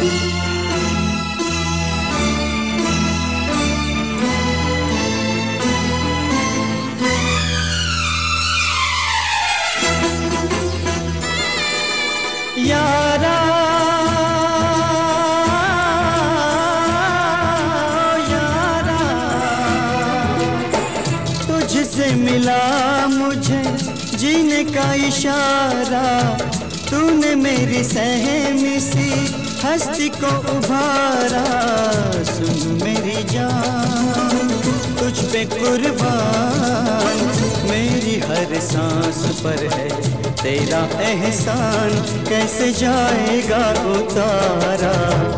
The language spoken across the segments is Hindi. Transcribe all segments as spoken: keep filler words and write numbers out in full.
यारा यारा तुझसे मिला मुझे जीने का इशारा, तूने मेरी सहमी सी हस्ती को उभारा। सुन मेरी जान तुझ पे कुर्बान, मेरी हर सांस पर है तेरा एहसान, कैसे जाएगा उतारा।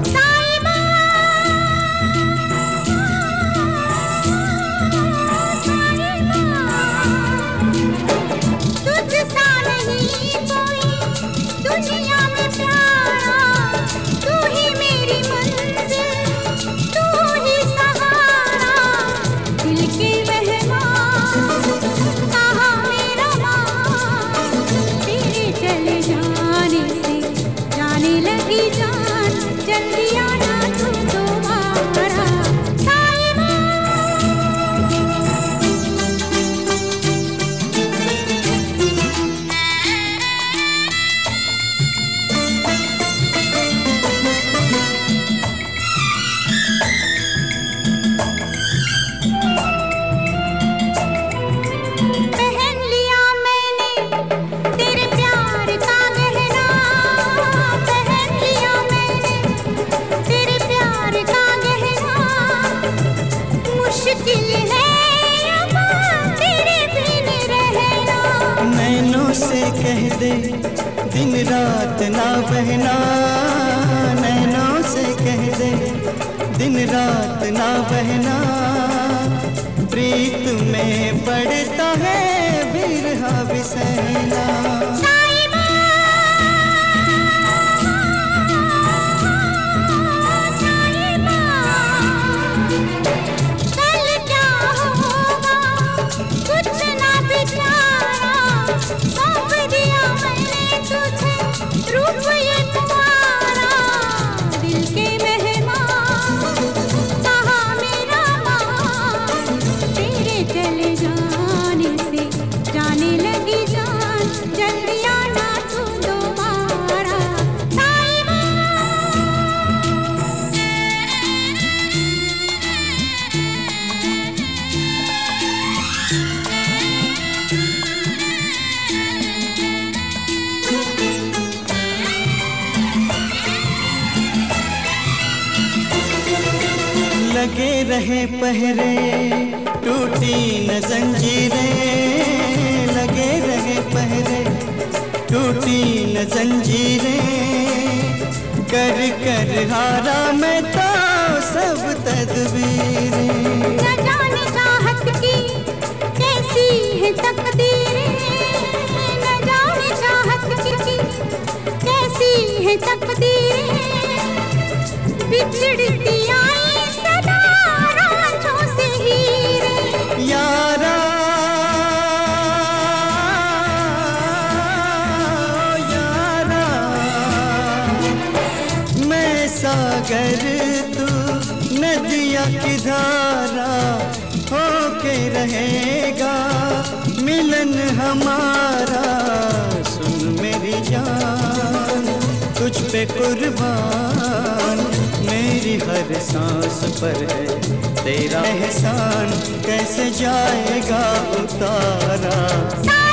से कह दे दिन रात ना बहना, नैनों से कह दे दिन रात ना बहना, प्रीत में पड़ता है बिरहा बिसैना। लगे रहे पहरे टूटी न जंजीरें, लगे रहे पहरे टूटी न जंजीरें, कर कर हारा मैं तो सब तदबीरें। न जाने चाहत की कैसी है तकदीरें, न जाने चाहत की कैसी है तकदीरें, बिछड़ती आई सदा रांझों से हीरे। यारा यारा मैं सागर तू नदिया की धारा, होके रहेगा मिलन हमारा। सुन मेरी जान तुझ पे कुर्बान, मेरी हर सांस पर है तेरा एहसान, कैसे जाएगा उतारा।